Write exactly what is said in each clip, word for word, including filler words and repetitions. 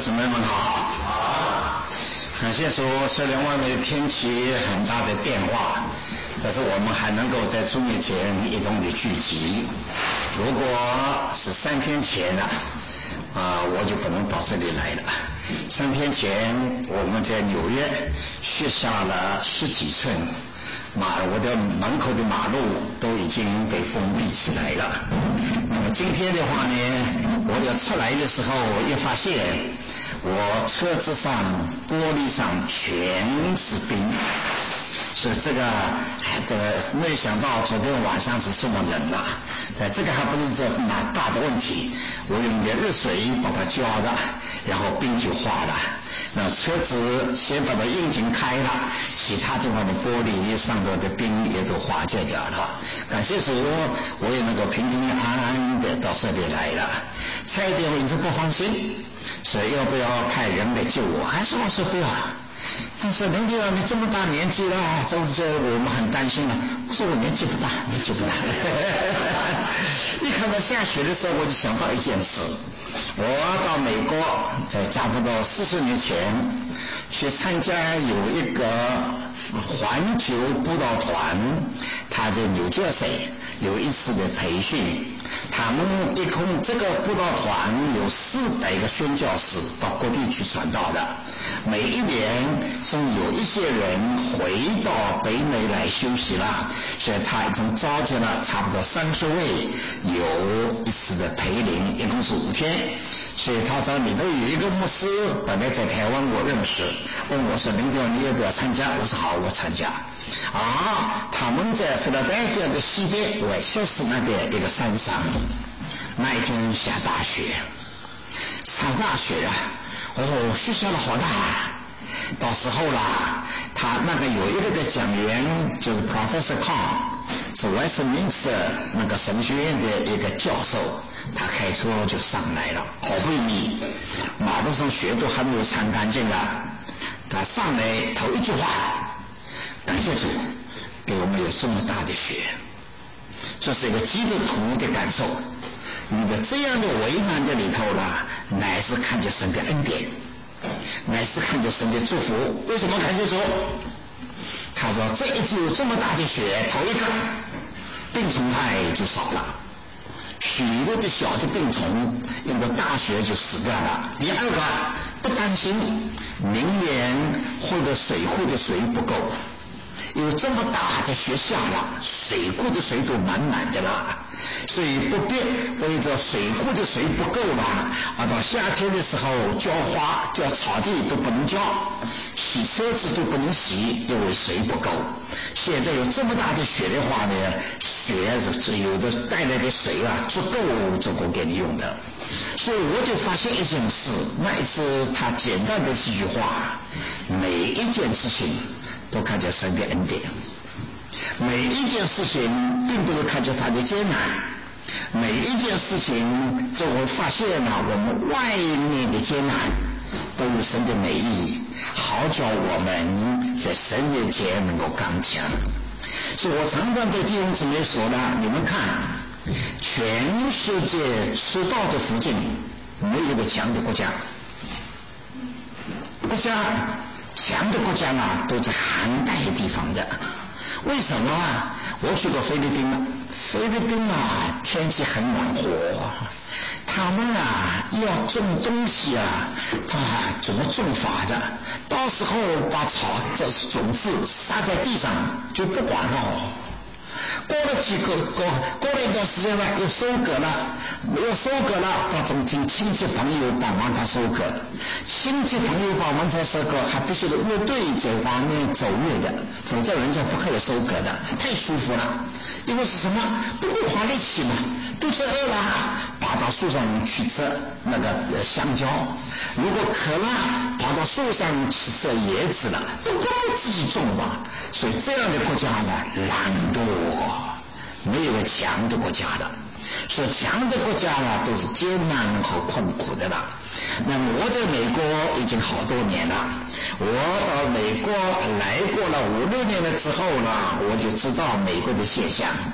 姊妹们好。感谢主，虽然外面的天气很大的变化，但是我们还能够在主面前一同的聚集。如果是三天前呢，啊，我就不能到这里来了。三天前我们在纽约削下了十几寸马，我的门口的马路都已经被封闭起来了。那么今天的话呢，我要出来的时候，一发现我车子上玻璃上全是冰，所以这个这个没想到昨天晚上是这么冷了。呃，这个还不是这蛮大的问题，我用点热水把它浇的，然后冰就化了。那车子先把它引擎开了，其他地方的玻璃上头的冰也都化解掉了。感谢主，我也能够平平安安的到这里来了。差一点我一直不放心，所以要不要派人来救我？还是我说不要。但是林队长你这么大年纪了，这这我们很担心了。我说我年纪不大，年纪不大。一看到下雪的时候，我就想到一件事。我到美国，在差不多四十年前去参加有一个环球布道团，他在纽约市有一次的培训。他们一共这个布道团有四百个宣教士到各地去传道的，每一年总有一些人回到北美来休息了，所以他已经召集了差不多三十位，有一次的培灵，一共是五天。所以他这里头有一个牧师，本来在台湾我认识，问我说林哥你要不要参加？我说好，我参加。啊，他们在菲拉德菲亚的西边外切斯那边一个山上，那一天下大雪，下大雪啊！哦，雪下了好大。到时候啦，他那个有一个的讲员就是 Professor Kong， 是 Westminster 那个神学院的一个教授，他开车就上来了，好不容易马路上雪都还没有铲干净了，他上来头一句话，感谢主给我们有这么大的雪，这是一个基督徒的感受。你的这样的为难的里头啦，乃是看见神的恩典，乃是看见神的祝福。为什么感谢主？他说这一次有这么大的雪，头一个病虫害就少了，许多的小的病虫因为大雪就死掉了。第二个不担心明年会不会水库的水不够，有这么大的雪下了，水库的水都满满的了，所以不必为着水库的水不够了啊，到夏天的时候浇花浇草地都不能浇，洗车子都不能洗，因为水不够。现在有这么大的雪的话呢，雪是有的带来的水啊足够足够给你用的。所以我就发现一件事，那一次他简单的几句话，每一件事情都看见神的恩典，每一件事情并不是看见他的艰难，每一件事情就会发现了我们外面的艰难都有神的美意，好叫我们在神面前能够刚强。所以我常常对弟兄姊妹说呢，你们看全世界赤道的附近没有一个强的国家，国家强的国家呢都在寒带地方的。为什么啊？我去过菲律宾了，菲律宾啊天气很暖和，他们啊要种东西啊，啊怎么种法的？到时候把草这种子撒在地上就不管了。过了几个过过了一段时间呢，又收割了，又收割了，把种请亲戚朋友帮忙他收割，亲戚朋友帮忙他收割，还必须得乐队在外面走路的，否则人家不可以收割的，太舒服了。因为是什么？不会花力气嘛，肚子饿了，爬到树上去吃那个香蕉；如果渴了，爬到树上去吃椰子了，都不能自己种吧。所以这样的国家呢，懒惰，没有个强的国家的。所以强的国家呢，都是艰难和困苦的了。那么我在美国已经好多年了，我到美国来过了五六年了之后呢，我就知道美国的现象。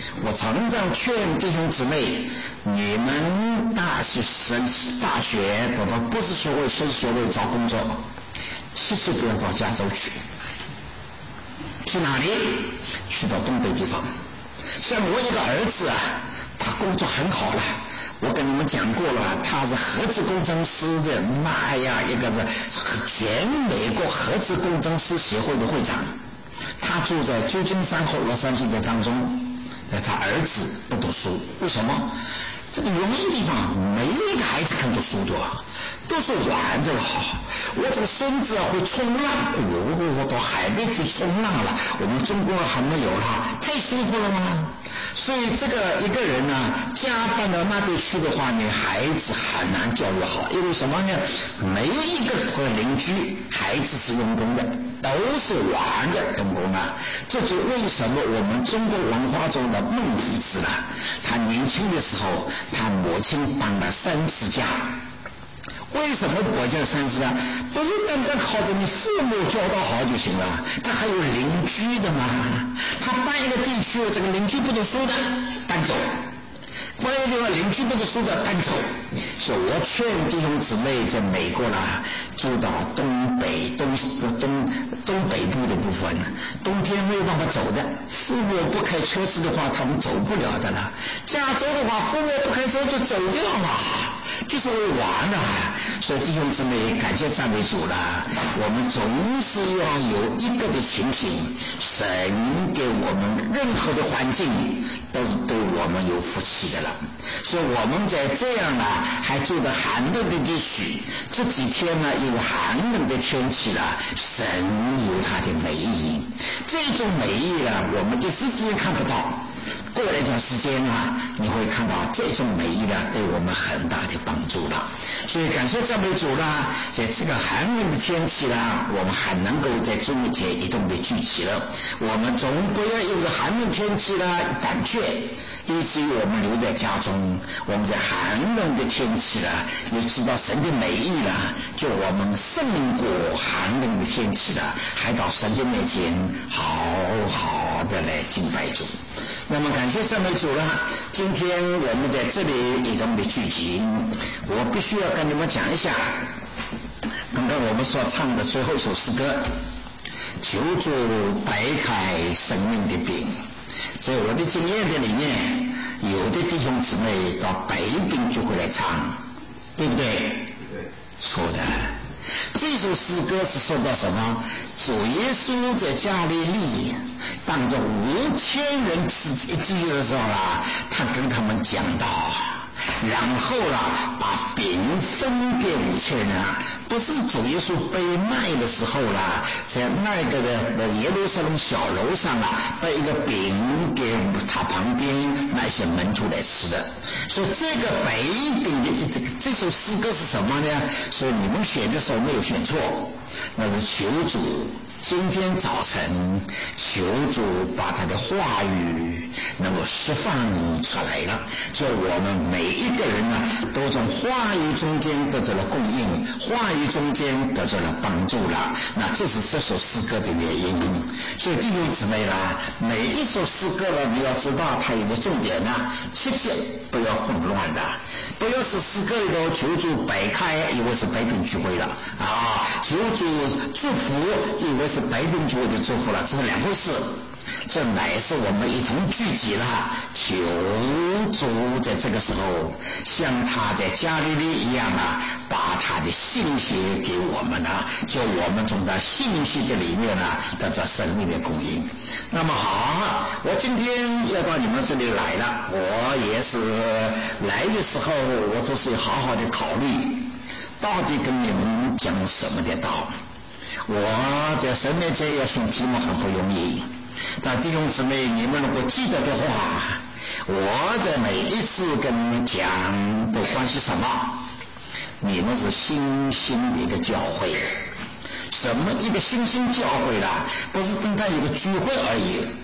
我常常劝弟兄姊妹，你们大学生大学等到博士学位、硕士学位找工作，其实不要到加州去，去哪里？去到东北地方。像我一个儿子啊，他工作很好了，我跟你们讲过了，他是核子工程师的，妈呀，一个是全美国核子工程师协会的会长。他住在旧金山和洛杉矶的当中，他儿子不读书，为什么？这个原因地方没一个孩子肯读书的，都是玩着了。我这个孙子啊会冲浪，哎呦，我到海边去冲浪了，我们中国还没有了，太舒服了吗？所以这个一个人呢、啊，家搬到那边去的话呢，孩子很难教育好，因为什么呢？没有一个邻居孩子是用功的，都是玩的用功啊。这就为什么我们中国文化中的孟夫子呢，他年轻的时候，他母亲当了三次家。为什么国家三次啊？不是单单靠着你父母教导好就行了，他还有邻居的嘛。他搬一个地区，这个邻居不读书的搬走，搬一个地方邻居不读书的搬走。所以我劝弟兄姊妹在美国啦，住到东北东东东北部的部分，冬天没有办法走的，父母不开车子的话，他们走不了的了。加州的话，父母不开车就走掉了。就是为玩的，所以弟兄姊妹感谢赞美主了。我们总是要有一个的情形，神给我们任何的环境都是对我们有福气的了。所以我们在这样呢，还住在寒冷的地区，这几天呢有寒冷的天气了，神有他的美意，这种美意呢，我们一时之间看不到。过了一段时间啊，你会看到这种美意呢，对我们很大的帮助了。所以感谢赞美主啦，在这个寒冷的天气啦，我们还能够在中秋节移动的聚集了。我们总不要因为寒冷天气啦胆怯，以至于我们留在家中。我们在寒冷的天气啦，也知道神的美意啦，就我们胜过寒冷的天气啦，还到神的面前好好的来敬拜主。那么感谢赞美主了，今天我们在这里移动的聚集，我必须要跟你们讲一下刚刚我们所唱的最后一首诗歌，求主摆开生命的饼。在我的经验的里面，有的弟兄姊妹到北饼就会来唱，对不对？对，错的。这首诗歌是说到什么？主耶稣在加利利当着五千人吃一聚的时候啦，他跟他们讲道，然后啦把饼分给五千人。不是主耶稣被卖的时候啦，在那个的耶路撒冷小楼上啦，把一个饼给他旁边那些门徒来吃的。所以这个北饼的这个这首诗歌是什么呢？所以你们选的时候没有选错，那是求主今天早晨求主把他的话语能够释放出来了，就我们每一个人呢都从话语中间得到了供应，话语中间得到了帮助了，那这是这首诗歌的原因。所以弟兄姊妹啦，每一首诗歌呢，你要知道它有个重点呢，切切不要混乱的，不要是诗歌里头求主摆开以为是百饼聚会了啊，求主祝福以为是百饼聚会的祝福了，这是两回事。这乃是我们一同聚集了，求主在这个时候像他在加利利一样啊，把他的信息给我们了，就我们从他信息的里面呢得到生命的供应。那么好，我今天要到你们这里来了，我也是来的时候我都是好好的考虑到底跟你们讲什么的道。我在神面前要选题目很不容易，但弟兄姊妹，你们如果记得的话，我的每一次跟你们讲都关系什么？你们是新兴的一个教会，什么一个新兴教会啦？不是单单一个聚会而已。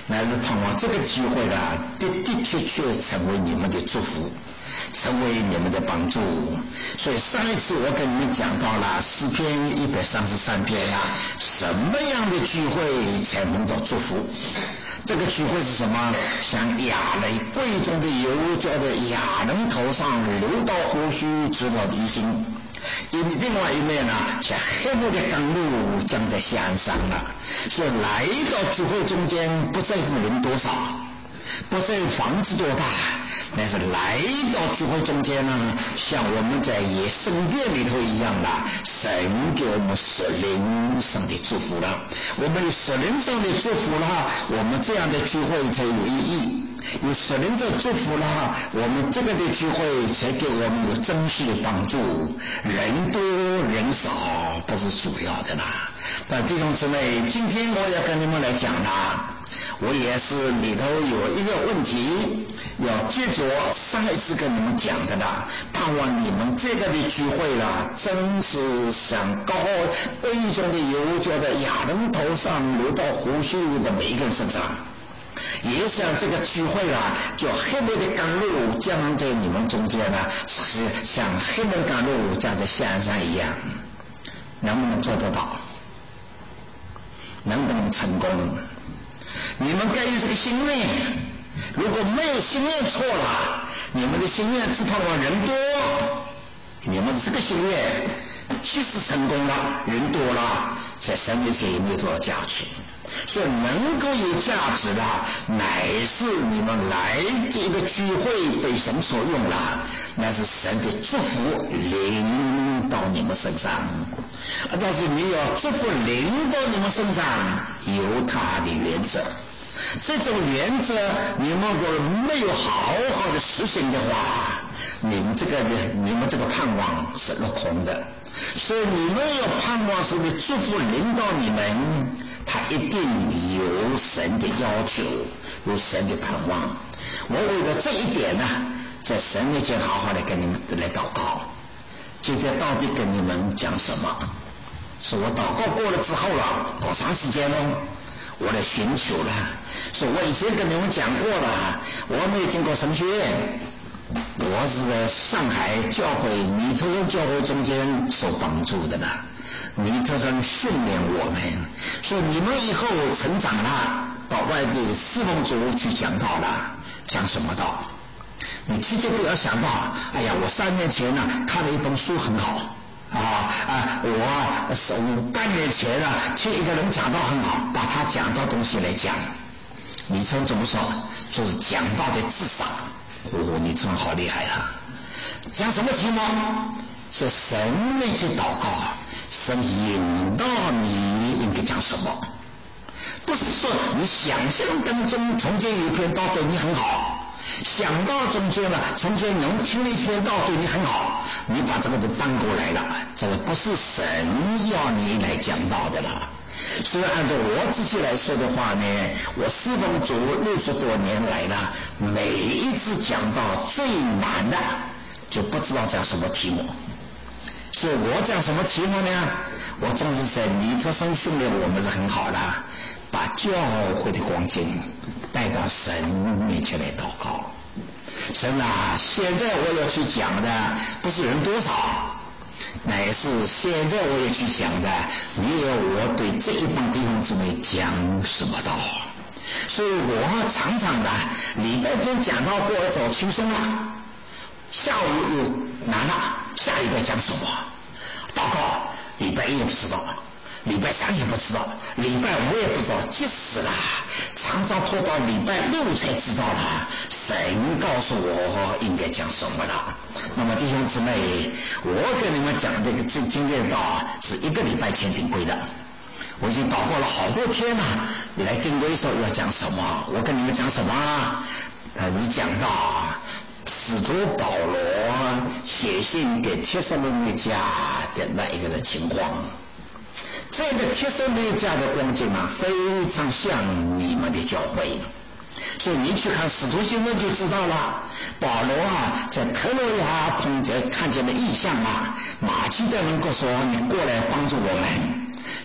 乃是盼望这个机会呢，的的确确成为你们的祝福，成为你们的帮助。所以上一次我跟你们讲到了诗篇一百三十三篇啊，什么样的聚会才能到祝福？这个聚会是什么？像亚雷贵重的油浇在亚人头上，流到胡须，直到地心。另外一面呢，像黑幕的甘露降在西安上了。所以来到聚会中间，不在乎人多少，不在乎房子多大，但是来到聚会中间呢，像我们在野圣殿里头一样的，神给我们属灵上的祝福了。我们有属灵上的祝福了，我们这样的聚会才有意义。有属灵的祝福了，我们这个的聚会才给我们有真实的帮助。人多人少不是主要的啦。但弟兄姊妹，今天我要跟你们来讲啦，我也是里头有一个问题要接着上一次跟你们讲的啦，盼望你们这个的聚会啦，真是像高贵重的油浇在亚人头上，流到胡须的每一个人身上。也像这个聚会啦，就黑门的甘露降在你们中间呢，是像黑门甘露降在西安山一样，能不能做得到？能不能成功？你们该有这个心愿。如果没有心愿错了，你们的心愿只盼望人多，你们这个心愿即使成功了，人多了，在神面前也没有多少价值。所以能够有价值的，乃是你们来这个聚会被神所用了，那是神的祝福临到你们身上。但是你要祝福临到你们身上，有他的原则。这种原则你们如果没有好好的实行的话，你们这个你们这个盼望是落空的。所以你们要盼望神的祝福临到你们，他一定有神的要求，有神的盼望。我为了这一点呢，在神面前好好的跟你们来祷告。今天到底跟你们讲什么？是我祷告过了之后了，多长时间呢？我来寻求了。所以我以前跟你们讲过了，我没有经过神学院，我是在上海教会米特森教会中间受帮助的啦。米特森训练我们，所以你们以后成长了，到外地侍奉主去讲道了，讲什么道？你千万不要想到，哎呀，我三年前呢看了一本书很好啊啊，我手半年前呢听一个人讲道很好，把他讲到东西来讲。米特森怎么说？就是讲道的智商。哦，你真好厉害了！讲什么题目？是神面前祷告，神引导你应该讲什么，不是说你想象当中从前有一篇道对你很好，想到中间了，从前能听一篇道对你很好，你把这个都搬过来了，这个不是神要你来讲道的了。所以按照我自己来说的话呢，我侍奉主六十多年来了，每一次讲到最难的就不知道讲什么题目。所以我讲什么题目呢？我总是在米特森训练我们是很好的，把教会的光景带到神面前来祷告。神啊，现在我要去讲的不是人多少，乃是现在我也去讲的，你要我对这一帮弟兄姊妹讲什么道？所以我常常的礼拜天讲到过了走轻松了，下午又难了，下礼拜讲什么？祷告，礼拜一也不知道，礼拜三也不知道，礼拜五也不知道，急死了，常常拖到礼拜六才知道了。神告诉我应该讲什么了。那么弟兄姊妹，我跟你们讲这个这今天的道是一个礼拜前定规的，我已经祷告了好多天了，你来定规说要讲什么，我跟你们讲什么？呃，是讲到使徒保罗写信给帖撒罗尼迦的那一个的情况。这个帖撒罗尼迦的光景啊，非常像你们的教会。所以你去看使徒行传就知道了，保罗啊在特洛亚碰见看见了异象啊，马其顿人说你过来帮助我们，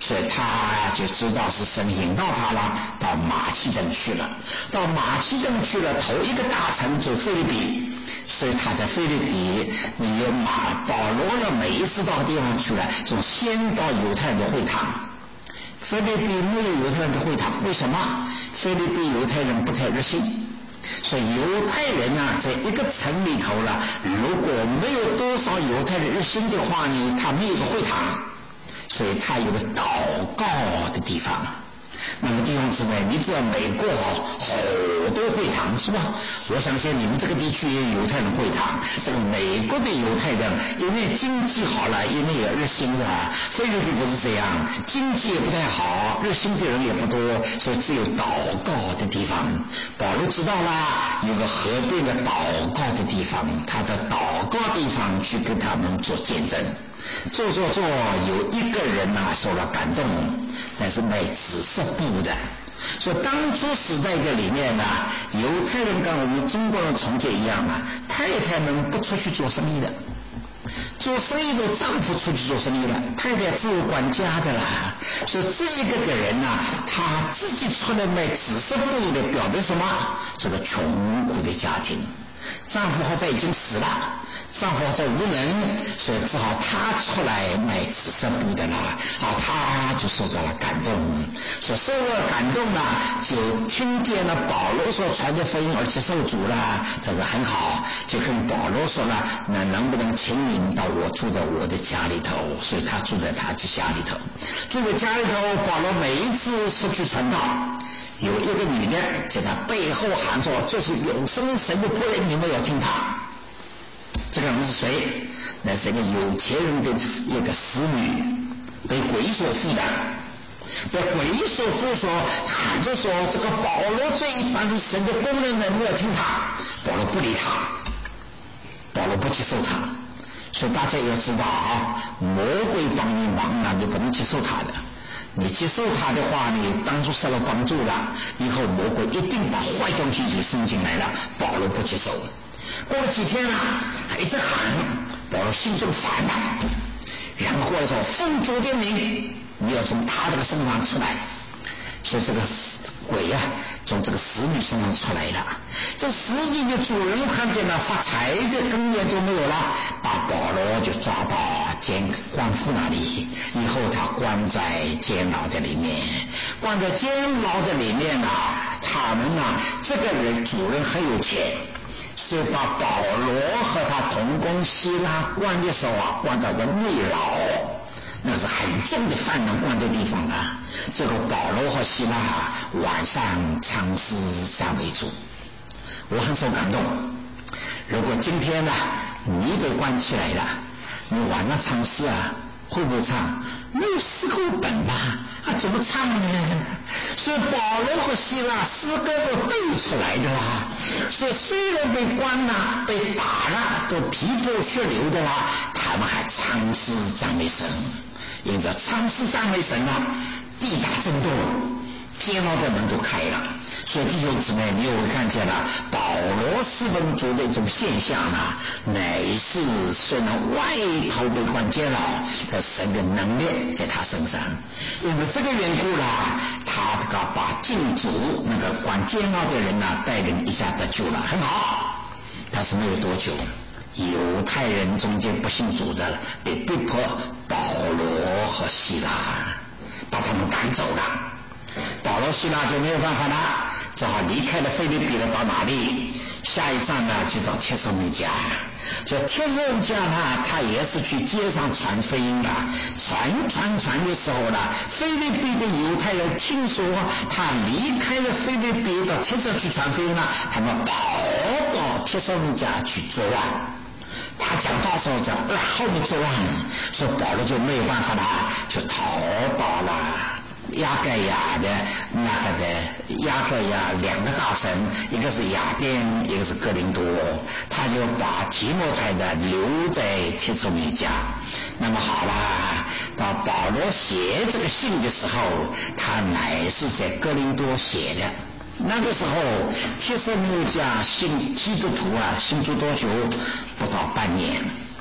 所以他就知道是神引导他了，到马其顿去了。到马其顿去了，头一个大城就腓立比，所以他在腓立比，你有马保罗呢，每一次到地方去了，就先到犹太人的会堂。腓立比没有犹太人的会堂，为什么？腓立比犹太人不太热心，所以犹太人啊，在一个城里头了，如果没有多少犹太人热心的话呢，他没有个会堂，所以他有个祷告的地方。那么弟兄姊妹，你知道美国好多会堂是吧？我相信你们这个地区也有犹太人会堂。这个美国的犹太人因为经济好了，因为也热心啊。菲律宾不是这样，经济也不太好，热心的人也不多，所以只有祷告的地方。保罗知道啦，有个河边的祷告的地方，他在祷告地方去跟他们做见证。做做做，有一个人呐、啊、受了感动，但是卖紫色布的。所以当初时代的里面呢、啊，犹太人跟我们中国人从前一样啊，太太们不出去做生意的，做生意的丈夫出去做生意了，太太自管家的啦。所以这一个的人呐、啊，他自己出来卖紫色布的，表明什么？这个穷苦的家庭，丈夫好像已经死了，丈夫好像无能，所以只好他出来卖紫色布的啦。啊，他就受到了感动，所以受了感动了，就听见了保罗所传的福音，而且受主了，这个很好，就跟保罗说了，那能不能请你到我住在我的家里头？所以他住在他的家里头，住在家里头，保罗每一次出去传道，有一个女的在他背后喊说：“这是永生神的仆人，你们要听他。”这个人是谁？那是一个有钱人的一个使女，被鬼所附的。被鬼所附说，喊着说：“这个保罗这一番神的工人呢，你要听他。”保罗不理他，保罗不接受他。所以大家要知道啊，魔鬼帮你忙啊，你不能接受他的。你接受他的话，你当初受了帮助了，以后魔鬼一定把坏东西就伸进来了。保罗不接受。过了几天了，还一直喊，保罗心中烦了，然后过来说：“奉主的名，你要从他这个身上出来。”所以这个鬼啊，从这个使女身上出来了。这使女的主人看见了，发财的根源都没有了，把保罗就抓到监官府那里，以后他关在监牢的里面。关在监牢的里面啊，他们啊，这个人主人很有钱，所以把保罗和他同工希拉关的时候啊，关到个内牢，那是很重的犯人关的地方啊。这个保罗和希拉啊，晚上唱诗赞美主，我很受感动。如果今天呢、啊，你被关起来了，你晚上唱诗啊，会不会唱？没有诗歌本吧？啊，怎么唱呢？所以保罗和希拉诗歌都背出来的啦。所以虽然被关了、被打了，都皮破血流的啦，他们还唱诗赞美神。因着唱诗赞美神啊，地大震动，监牢的门都开了。所以弟兄姊妹，你又会看见了保罗四分主的一种现象啊，乃是虽然外头被关监牢，但神的能力在他身上。因为这个缘故啦，他这个把禁足那个关监牢的人啊，带领一下得救了，很好。但是没有多久，犹太人中间不信主的被逼迫保罗和希拉，把他们赶走了。保罗希拉就没有办法了，只好离开了腓立比了，到哪里？下一站呢，就到帖撒罗尼迦。这帖撒罗尼迦呢，他也是去街上传福音的，传传传的时候呢，腓立比的犹太人听说他离开了腓立比到帖撒去传福音了，他们跑到帖撒罗尼迦去作案。他讲到时候讲，呃，后面作案，所以保罗就没有办法了，就逃到了亚该亚的那个的亚该亚两个大城，一个是雅典，一个是哥林多，他就把提摩太的留在帖撒罗尼迦。那么好了，到保罗写这个信的时候，他乃是在哥林多写的。那个时候帖撒罗尼迦信基督徒啊，信主多久？不到半年。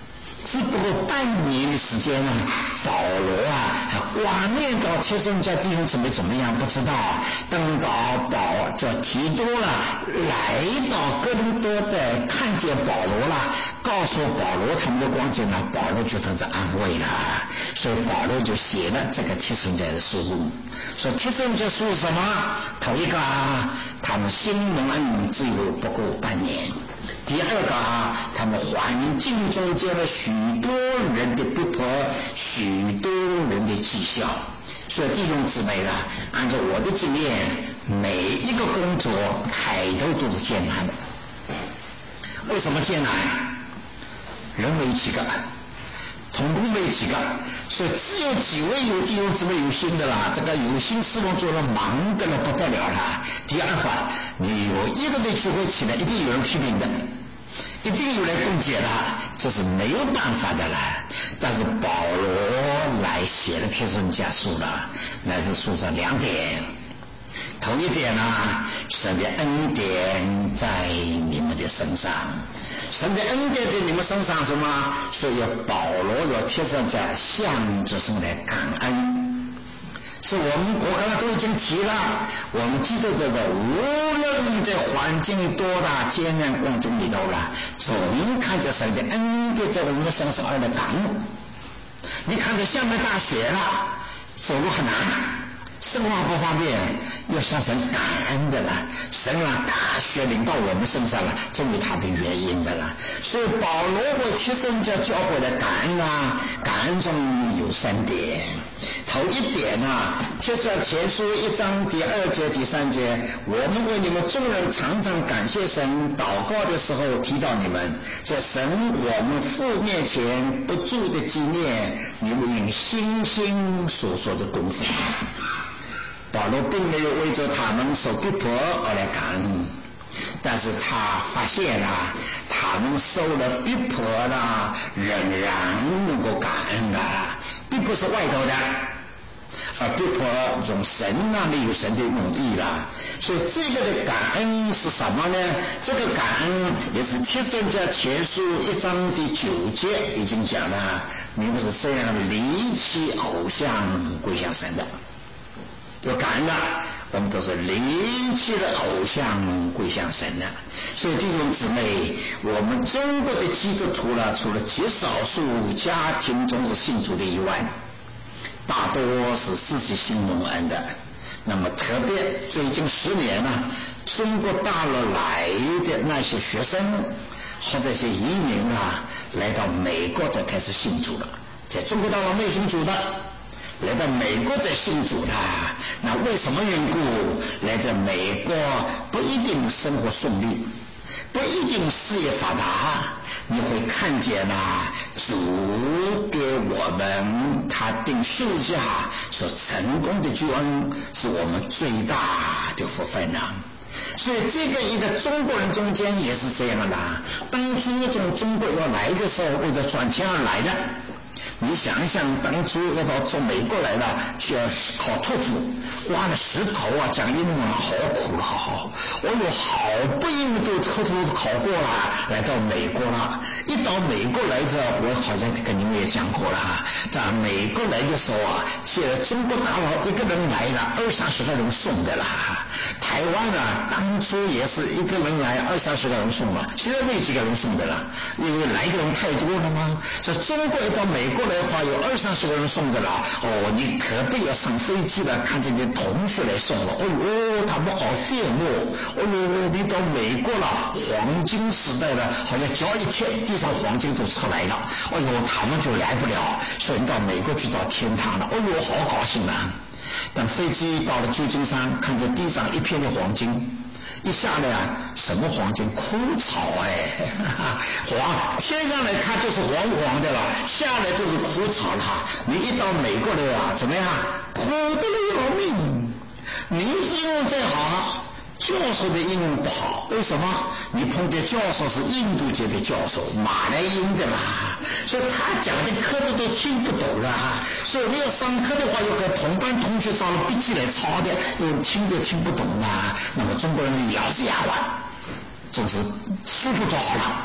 只不过半年的时间呢，保罗啊挂念到帖撒罗尼迦弟兄姊妹怎么样不知道，等到保叫提多了来到哥林多的，看见保罗了，告诉保罗他们的光景呢，保罗就得到安慰了，所以保罗就写了这个帖撒罗尼迦的书，说帖撒罗尼迦书是什么？头一个啊，他们新蒙恩只有不够半年。第二个啊，他们环境中间的许多人的逼迫，许多人的讥笑。所以弟兄姊妹呢，按照我的经验，每一个工作开头都是艰难的。为什么艰难？人没几个，同工没几个，所以只有几位有弟兄姊妹有心的啦，这个有心侍奉做了忙的了不得了了。第二个，你有一个的聚会起来，一定有人批评的，一定有人攻击他，这是没有办法的了。但是保罗来写了帖撒罗尼迦书了，乃是说上两点。头一点呢、啊，神的恩典在你们的身上，神的恩典在你们身上什么？所以保罗要帖撒罗尼迦向着神来感恩。是我们我刚才都已经提了，我们基督徒的无论在环境多大艰难光景里头了，总看着神的恩典在我们的身上而来感恩。你看着下面大雪了，走路很难，生活不方便，要向神感恩的了。神让大雪临到我们身上了，总有他的原因的了。所以保罗为帖撒罗尼迦教会的感恩啊，感恩中有三点。头一点啊，帖撒前书一章第二节第三节，我们为你们众人常常感谢神，祷告的时候提到你们，在神我们父面前不住的纪念你们用星星所做的功夫。保罗并没有为着他们受逼迫而来感恩，但是他发现了、啊、他们受了逼迫了，仍然能够感恩了。逼迫是外头的，而逼迫从神那里有神的用意了。所以这个的感恩是什么呢？这个感恩也是帖撒罗尼迦前书一章第九节已经讲了，你们是这样离弃偶像归向神的。有感恩的，我们都是离弃了偶像归向神的。所以弟兄姊妹，我们中国的基督徒了，除了极少数家庭中是信主的以外，大多是自己信蒙恩的。那么特别最近十年呢、啊，中国大陆来的那些学生或者一些移民啊，来到美国才开始信主了，在中国大陆没信主的，来到美国再信主的，那为什么缘故？来到美国不一定生活顺利，不一定事业发达，你会看见啊，主给我们他定十字架所成功的救恩，是我们最大的福分啊。所以这个一个中国人中间也是这样的，当初从中国要来的时候，为了赚钱而来的。你想想，当初要到从美国来了，需要考托福，挖了石头啊，讲英文好苦了，好，我有好不容易都托福考过了，来到美国了。一到美国来的，我好像跟你们也讲过了哈，在美国来的时候啊，现在中国大陆一个人来了，二三十个人送的了。台湾啊，当初也是一个人来，二三十个人送了，现在没几个人送的了，因为来的人太多了嘛。所以中国一到美国来的话，有二三十个人送的了。哦，你可不要上飞机了，看见你同学来送了，哦哟，他们好羡慕。哦哟，你到美国了，黄金时代了，好像脚一贴，地上黄金就出来了。哦哟，他们就来不了，所以你到美国去到天堂了。哦哟，好高兴啊！等飞机到了旧金山，看见地上一片的黄金，一下来啊，什么黄金？枯草哎，黄，天上来看就是黄黄的了，下来就是枯草了。你一到美国来啊，怎么样？苦得了要命。你英文再好，教授的英文不好，为什么？你碰见教授是印度籍的教授，马来英的啦，所以他讲的课都都听不懂啦。所以你要上课的话，要跟同班同学照了笔记来抄的，因为听都听不懂啦。那么中国人咬是牙关，总是书不做好了，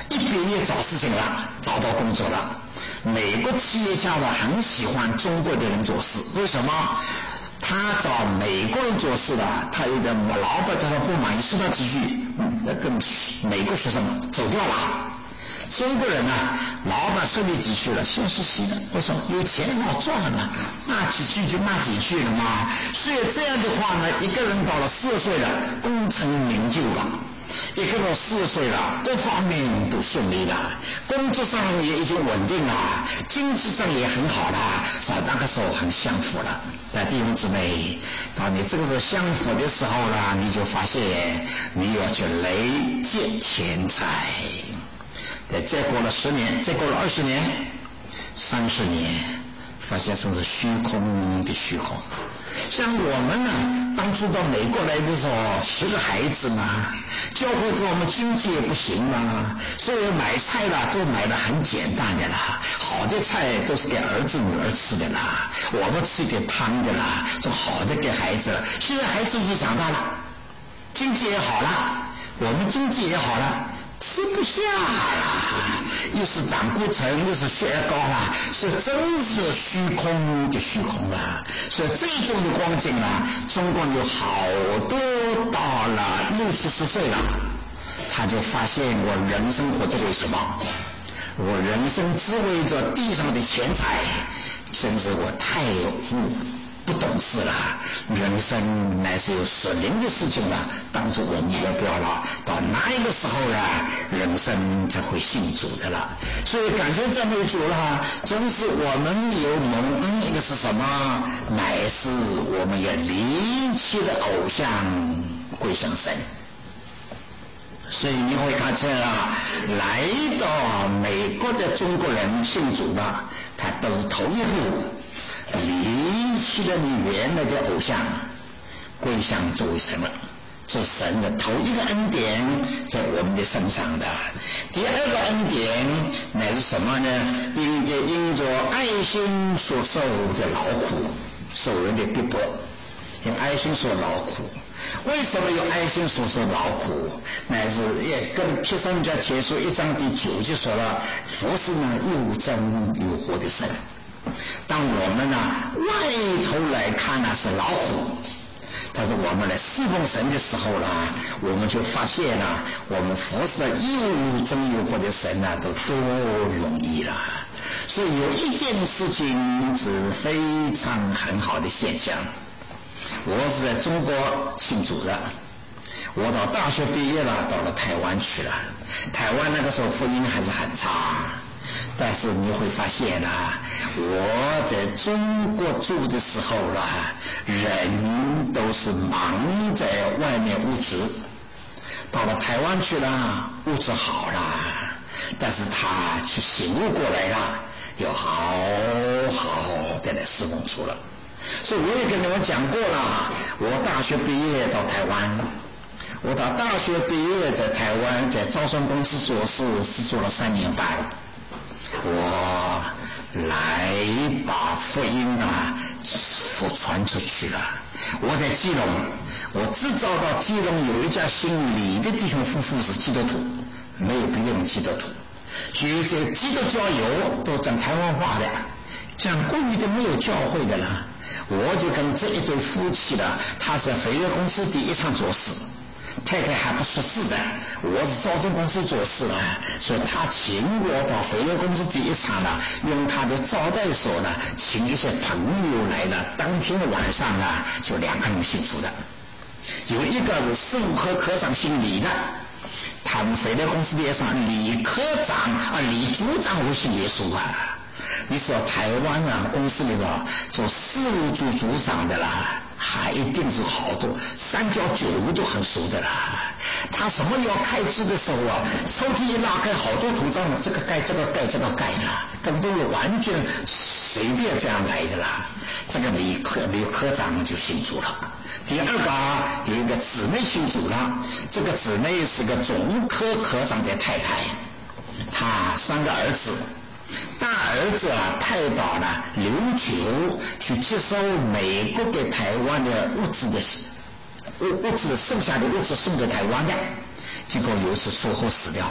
一毕业找事情了，找到工作了。美国企业家呢很喜欢中国的人做事，为什么？他找美国人做事了，他有点老板对他不满意，说他几句，嗯，跟美国学生走掉了。中国人呢，老板说你几句了，笑嘻嘻的，为什么？有钱好赚了，骂几句就骂几句了嘛。所以这样的话呢，一个人到了四十岁了，功成名就了。一个人四十岁了，各方面都顺利了，工作上也已经稳定了，经济上也很好了，所以那个时候很享福了。但弟兄姊妹，当你这个时候享福的时候呢，你就发现你要去累积钱财。再过了十年，再过了二十年、三十年，发现说是虚空的虚空。像我们呢，当初到美国来的时候，十个孩子嘛，教会给我们经济也不行嘛，所以买菜啦都买得很简单的啦，好的菜都是给儿子女儿吃的啦，我们吃点汤的啦，做好的给孩子了。现在孩子就长大了，经济也好了，我们经济也好了，吃不下了，又是胆固醇，又是血压高了，是真是虚空的虚空了。所以这种的光景啊，中国有好多到了六七十岁了，他就发现我人生活着为什么？我人生只为着地上的钱财，真是我太无不懂事了，人生乃是有属灵的事情了，当作我们目标了，到哪一个时候呢，人生才会信主的了。所以感谢赞美主了，总是我们有蒙恩，一个是什么？乃是我们也离弃了偶像，归向神。所以你会看见啊，来到美国的中国人信主了，他都是头一步离弃了你原来的偶像，归向这位神了。这神的头一个恩典在我们的身上的，第二个恩典乃是什么呢？因着因着爱心所受的劳苦，受人的逼迫，用爱心所劳苦。为什么有爱心所受劳苦？乃是也跟帖撒罗尼迦前书一章第九就说了，佛是呢又真又活的神。当我们呢外头来看呢是劳苦，但是我们来侍奉神的时候呢，我们就发现呢，我们服侍的又真又活的神呢，都多容易了。所以有一件事情是非常很好的现象。我是在中国信主的，我到大学毕业了，到了台湾去了。台湾那个时候福音还是很差，但是你会发现啊，我在中国住的时候啦，人都是忙在外面物质，到了台湾去了，物质好了，但是他去醒悟过来了，要好好的来侍奉主了。所以我也跟你们讲过了，我大学毕业到台湾，我到大学毕业在台湾在招商公司做事是做了三年半，我来把福音啊传出去了。我在基隆，我只找到基隆有一家姓李的弟兄夫妇是基督徒，没有别人基督徒，有些基督教友都讲台湾话的，讲国语的没有教会的了。我就跟这一对夫妻了，他是飞跃公司第一场做事，太太还不识字的，我是招商公司做事了，所以他请我到飞跃公司第一场了，用他的招待所呢，请一些朋友来了，当天晚上啊，就两个人信主的，有一个是十五科科长姓李的，他们飞跃公司第一场李科长啊，李组长会信耶稣啊。你说台湾啊，公司里头做事务组组长的啦，还一定是好多三教九流都很熟的啦。他什么要开支的时候啊，抽屉一拉开，好多图章了，这个盖这个盖这个盖啦，更多是完全随便这样来的啦。这个李科李科长就信主了。第二个啊，有一个姊妹信主了，这个姊妹是个总科科长的太太，她三个儿子。大儿子啊派到了琉球去接收美国给台湾的物资的物物资剩下的物资送给台湾的，结果有一次车祸死掉了。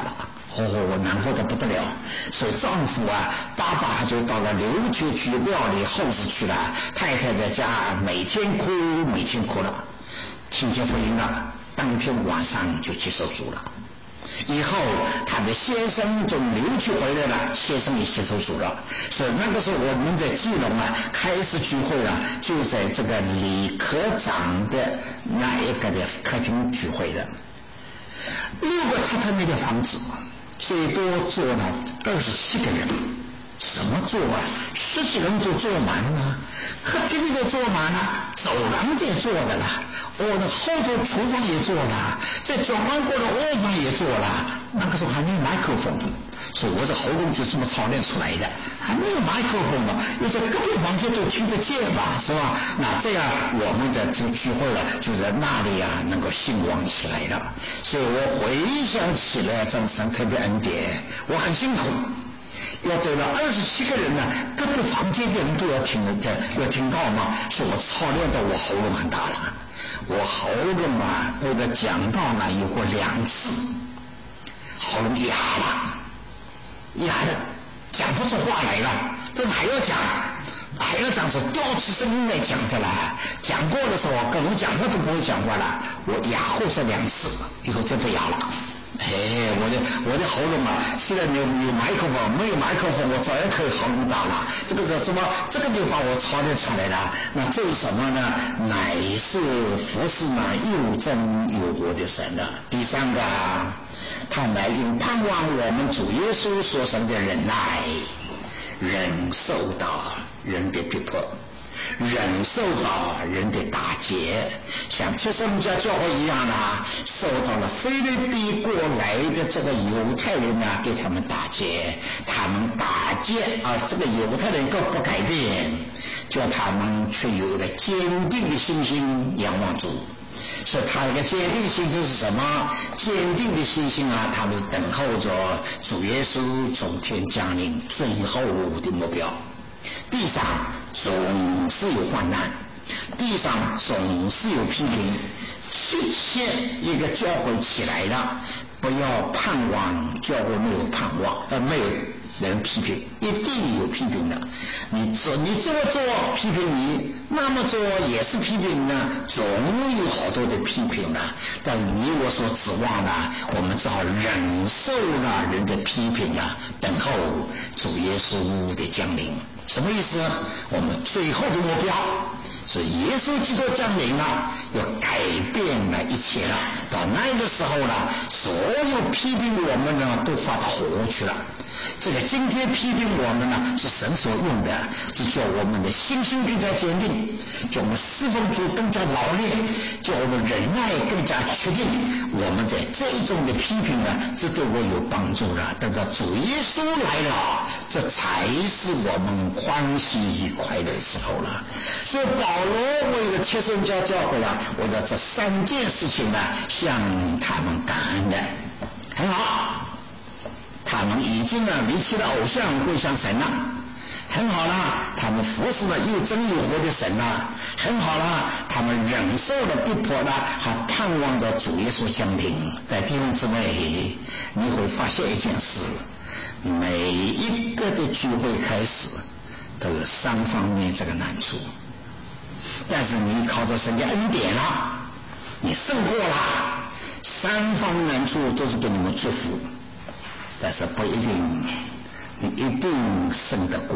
哦，我难过的不得了，所以丈夫啊，爸爸就到了琉球去料理后事去了，太太在家每天哭，每天哭了，听见福音了，当天晚上就接受主了。以后他的先生从琉球回来了，先生也接受主了。所以那个时候我们在基隆啊开始聚会了，就在这个李科长的那一个的客厅聚会的。六个榻榻米的房子，最多坐了二十七个人，怎么坐啊？十几人都坐满了，客厅里都坐满了，走廊也坐的了，哦，那后头厨房也坐了，在转弯过的卧房也坐了。那个时候还没有麦克风，所以我这喉咙就这么操练出来的，还没有麦克风嘛，因为在各个房间都听得见吧，是吧？那这样我们的这个聚会了，就在那里啊能够兴旺起来了。所以我回想起来，这神特别恩典，我很辛苦。要对了二十七个人呢，各个房间的人都要听得要听到嘛，所以我操练到我喉咙很大了。我喉咙啊，我的讲道呢有过两次，喉咙哑了，哑了，讲不出话来了，这还要讲，还要讲是吊起声音来讲的啦。讲过的时候，跟我讲话都不会讲话了，我哑后是两次，以后真不哑了。哎，我的我的喉咙啊，现在有有麦克风，没有麦克风，我照样可以喉咙打了。这个是什么？这个就把我操练出来了。那这是什么呢？乃是服侍呢又真又活的神了。第三个，他乃因盼望我们主耶稣所生的忍耐，忍受到人的逼迫，忍受到人的打劫，像帖撒罗尼迦教会一样啊，受到了菲律宾过来的这个犹太人啊，对他们打劫，他们打劫啊，这个犹太人都不改变，叫他们却有一个坚定的信心仰望主。所以他一个坚定的信心是什么？坚定的信心啊，他们是等候着主耶稣从天降临最后的目标。地上总是有患难，地上总是有批评，确切一个教会起来了，不要盼望教会没有盼望，呃，没有人批评，一定有批评的。你做你这么做批评你，那么做也是批评呢，总有好多的批评呢。但你我所指望的，我们只好忍受了人的批评啊，等候主耶稣的降临。什么意思？我们最后的目标是耶稣基督降临了，要改变了一切了。到那个时候呢，所有批评我们呢，都发到火去了。这个今天批评我们呢，是神所用的，是叫我们的信心更加坚定，叫我们侍奉主更加老练，叫我们忍耐更加确定。我们在这一种的批评呢，这对我有帮助了。等到主耶稣来了，这才是我们欢喜快乐的时候了。所以保罗为了帖撒罗尼迦教会啊，为了这三件事情呢，向他们感恩的。很好，他们已经呢离弃了偶像，归向神了。很好了，他们服侍了又真又活的神了。很好了，他们忍受了逼迫了，还盼望着主耶稣降临。在弟兄姊妹，你会发现一件事，每一个的聚会开始都有三方面这个难处，但是你靠着神的恩典了，你胜过了。三方难处都是给你们祝福，但是不一定你一定胜得过。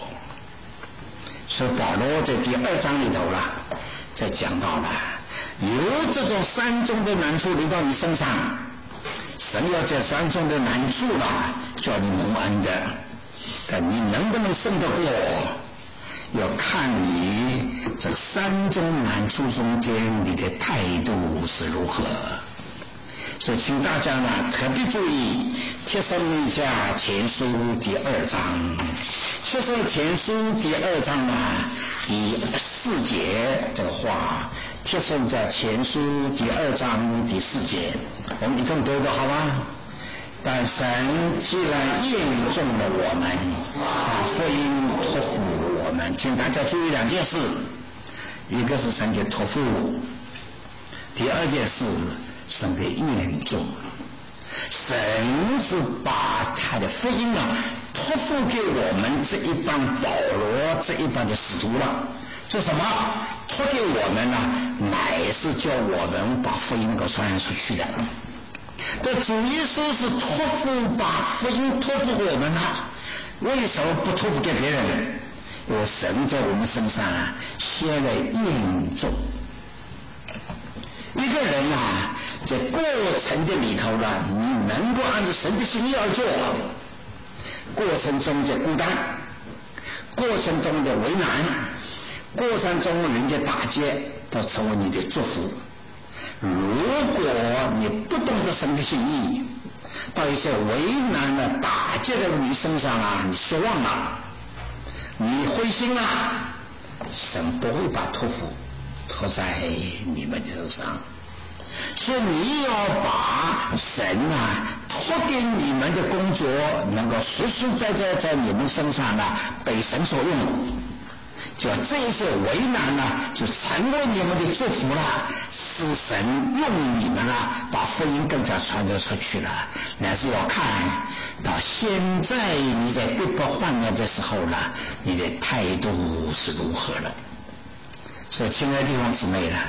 所以保罗在第二章里头了，在讲到了有这种三种的难处临到你身上，神要这三种的难处了叫你蒙恩的，但你能不能胜得过，要看你这三种难处中间你的态度是如何。所以请大家呢特别注意帖撒罗尼迦前书第二章，帖撒罗尼迦前书第二章呢第四节这个话，帖撒罗尼迦前书第二章第四节，我们一同读的好吗？但神既然验中了我们，把福音托付我们，请大家注意两件事，一个是神的托付，第二件事神的验中。 神是把他的福音啊托付给我们这一帮保罗这一帮的使徒了。做什么？托给我们呢？乃是叫我们把福音能够传扬出去的。对，主耶稣是托付把福音托付给我们了，为什么不托付给别人？因为神在我们身上啊先来验证。一个人啊在过程的里头呢，你能够按照神的心意而做，过程中的孤单，过程中的为难，过程中人家打击，都成为你的祝福。如果你不懂得神的心意，到一些为难了打击在你身上啊，你失望了，你灰心了，神不会把托付托在你们的手上。所以你要把神啊托给你们的工作能够实实在在在你们身上呢被神所用，就这些为难呢就成为你们的祝福了，是神用你们了把福音更加传得出去了。那是要看到现在你在逼迫患难的时候呢，你的态度是如何了。所以亲爱的弟兄姊妹呢，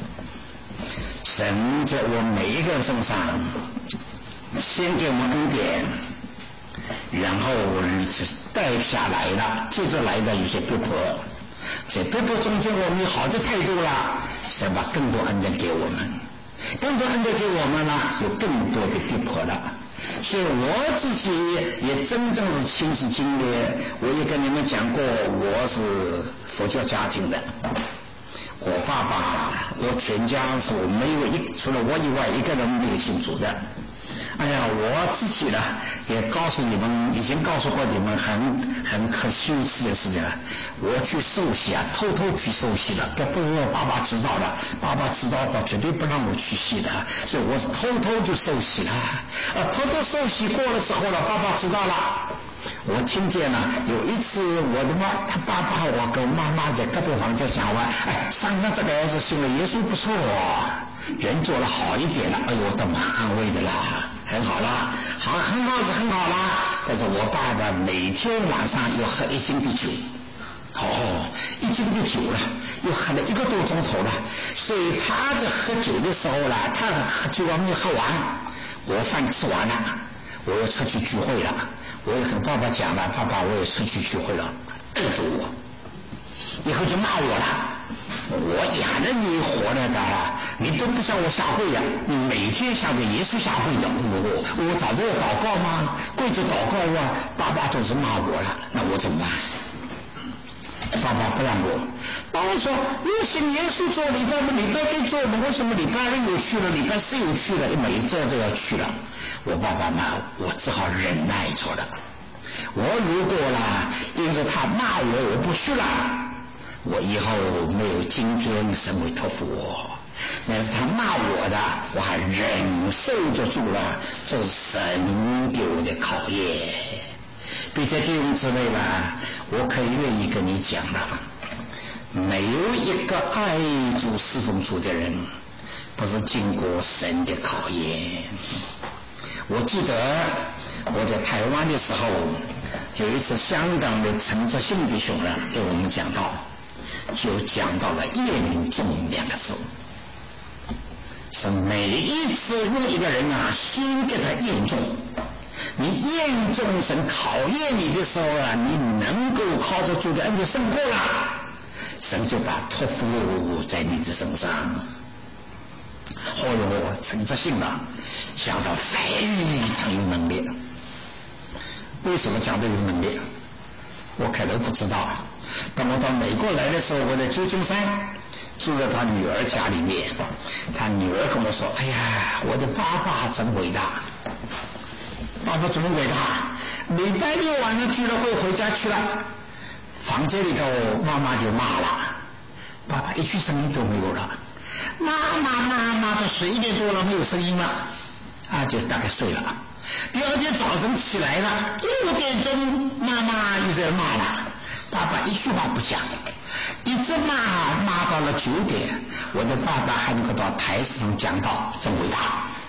神在我每一个人身上先给我们恩典，然后带下来了，接着来的有些逼迫，在逼迫中间我们有好的态度了，神把更多恩典给我们，更多恩典给我们了，有更多的逼迫了。所以我自己也真正是亲自经历，我也跟你们讲过，我是佛教家庭的，我爸爸我全家是我没有一除了我以外一个人没有信主的。哎呀，我自己呢也告诉你们，已经告诉过你们很很可羞耻的事情了。我去受洗啊，偷偷去受洗了，这不是我爸爸知道的，爸爸知道的话绝对不让我去洗的，所以我是偷偷就受洗了。啊，偷偷受洗过了之后了，爸爸知道了。我听见了，有一次我的妈，他爸爸我跟妈妈在隔壁房间讲完，哎，上个这个儿子信了耶稣不错哦，人做了好一点了，哎呦，我都蛮安慰的啦，很好啦，好，很好是很好啦。但是我爸爸每天晚上要喝一斤的酒，哦，一斤的酒了，又喝了一个多钟头了，所以他在喝酒的时候呢，他喝酒还没喝完，我饭吃完了，我要出去聚会了。我也跟爸爸讲了，爸爸我也出去聚会了，瞪住我，以后就骂我了，我养着你活了的了，你都不向我下跪呀、啊，你每天向着耶稣下跪的，我我早知道祷告吗？跪着祷告啊，爸爸都是骂我了，那我怎么办？爸爸不让我，爸爸说你信耶稣做礼拜，礼拜该做的，为什么礼拜二又去了，礼拜四又去了，每一周都要去了？我爸爸骂我，只好忍耐着了。我如果啦，因着他骂我，我不去了，我以后没有今天神会托付我。但是他骂我的，我还忍受着住了，这是神给我的考验。并且弟兄姊妹吧，我可以愿意跟你讲了，没有一个爱主侍奉主的人不是经过神的考验。我记得我在台湾的时候，有一次香港的陈泽信弟兄呢对我们讲到，就讲到了验中两个字，是每一次用一个人啊，先给他验中。你验中神考验你的时候啊，你能够靠着主的恩典胜过了，神就把托付在你的身上。后来我陈泽信了，讲到非常有能力。为什么讲的有能力？我开头不知道。当我到美国来的时候，我在旧金山住在他女儿家里面，他女儿跟我说：“哎呀，我的爸爸真伟大。”爸爸怎么伟大？礼拜六晚上聚了会回家去了，房间里头妈妈就骂了，爸爸一句声音都没有了，妈妈妈妈都十一点多了没有声音了，啊，就大概睡了。第二天早晨起来了，六点钟妈妈又在骂了，爸爸一句话不讲，一直骂骂到了九点，我的爸爸还能够到台上讲道，真伟大。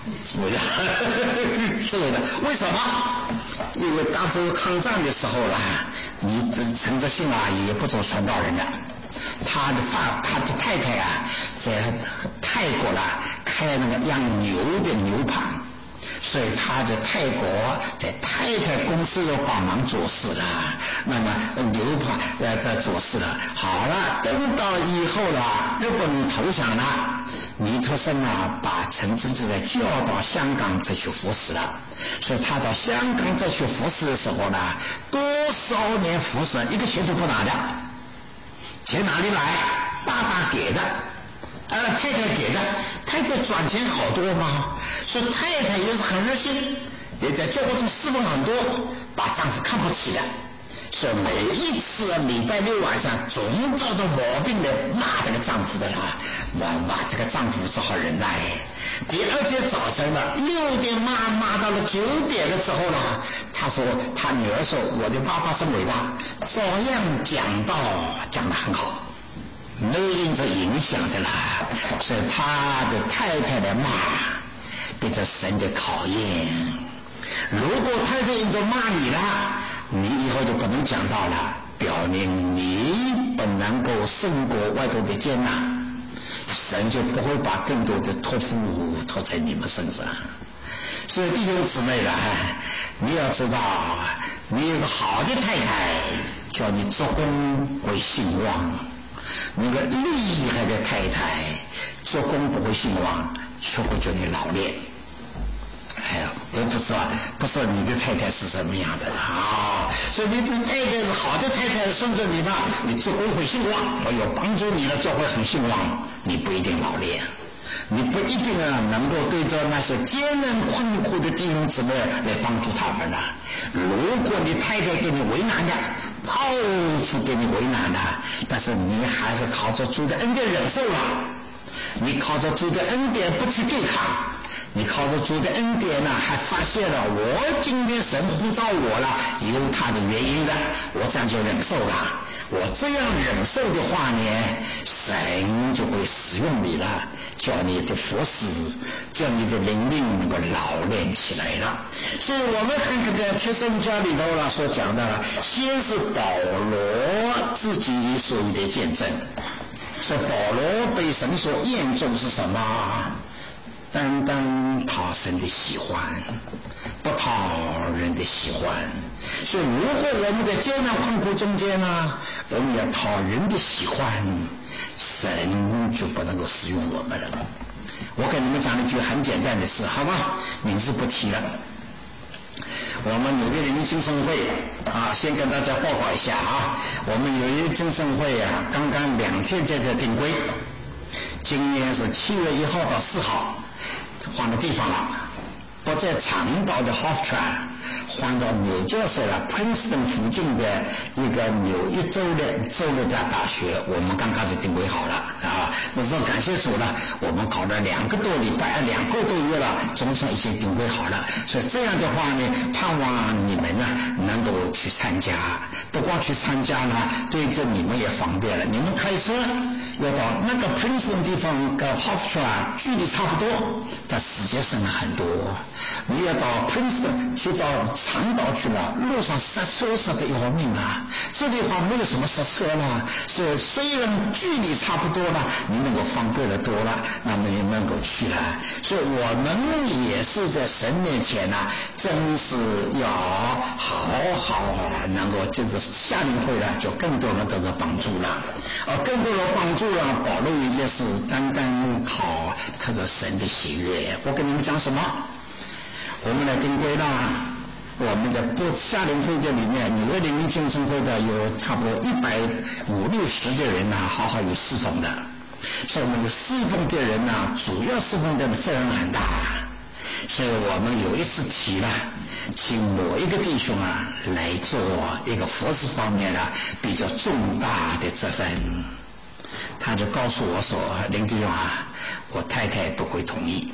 自卫的，自卫的，为什么？因为当初抗战的时候啦，你陈泽信啊也不做传道人的，他的发他的太太啊在泰国啦开那个养牛的牛棚，所以他在泰国在太太公司又帮忙做事了，那么牛棚呃在做事了。好了，等到以后了，日本投降了，尼克森啊把陈之志叫到香港再去服侍了，所以他到香港再去服侍的时候呢，多少年服侍一个钱都不拿的，钱哪里来？爸爸给的。呃，太太给的，太太赚钱好多嘛，所以太太也是很热心，也在教会中侍奉很多，把丈夫看不起的，所以每一次礼拜六晚上总找到毛病的骂这个丈夫的啦，骂骂这个丈夫只好忍耐。第二天早晨了，六点骂骂到了九点的时候呢，他说他女儿说我的爸爸真伟大，照样讲道讲得很好。没因着影响的啦，是他的太太的骂变成神的考验。如果太太因着骂你了，你以后就不能讲道了，表明你不能够胜过外头的艰难，神就不会把更多的托付托在你们身上。所以弟兄姊妹啦，你要知道，你有个好的太太，叫你做工会兴旺。那个厉害的太太做工不会兴旺，却会叫你老练。哎呀，我不知道，不知道你的太太是什么样的啊、哦？所以你的太太是好的太太，顺着你吧，你做工会兴旺，哎呦，帮助你了，就会很兴旺。你不一定老练，你不一定啊能够对着那些艰难困苦的弟兄姊妹来帮助他们了。如果你太太给你为难的，到处给你为难了，但是你还是靠着主的恩典忍受了，你靠着主的恩典不去对抗，你靠着主的恩典呢，还发现了我今天神呼召我了，有他的原因的，我这样就忍受了。我这样忍受的话呢，神就会使用你了，叫你的服侍，叫你的灵命能够老练起来了。所以我们看这个帖撒罗尼迦里头了所讲的，先是保罗自己所有的见证，是保罗被神所验中是什么？单单讨神的喜欢，不讨人的喜欢。所以如果我们在艰难困苦中间呢，我们要讨人的喜欢，神就不能够使用我们了。我给你们讲一句很简单的事，好吧，名字不提了。我们纽约灵命精神会啊，先跟大家报告一下啊，我们纽约精神会啊，刚刚两天在这定规，今年是七月一号到四号。换个地方了，不在长岛的 Hofstra， 换到纽约市了 Princeton 附近的一个纽约州的州立大学，我们刚刚是定规好了啊。我说感谢主了，我们搞了两个多礼拜，两个多月了，总算已经定规好了。所以这样的话呢，盼望你们呢能够去参加，不光去参加呢，对着你们也方便了。你们开车要到那个 Princeton 地方跟 Hofstra 距离差不多，但时间省了很多。你要到 Princeton 去到长岛去了，路上塞车塞得要命啊！这地方没有什么塞车了，所以虽然距离差不多了，你能够方便的多了，那么也能够去了。所以我们也是在神面前呢、啊，真是要好好能够这个夏令会呢，就更多人得到帮助了。而更多人帮助了，保罗一件事，单单靠他的神的喜悦。我跟你们讲什么？我们来定规了，我们的不夏令会的里面，纽约灵命精神会的有差不多一百五六十的人呢、啊，好好有侍奉的。所以我们有侍奉的人呢、啊，主要侍奉的责任很大。所以我们有一次提了，请某一个弟兄啊来做一个服事方面呢比较重大的责任，他就告诉我说：“林弟兄啊，我太太不会同意。”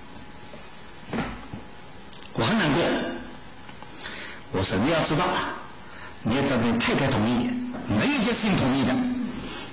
我很难过。我说：“你要知道，你要等你太太同意，没有一件事情同意的。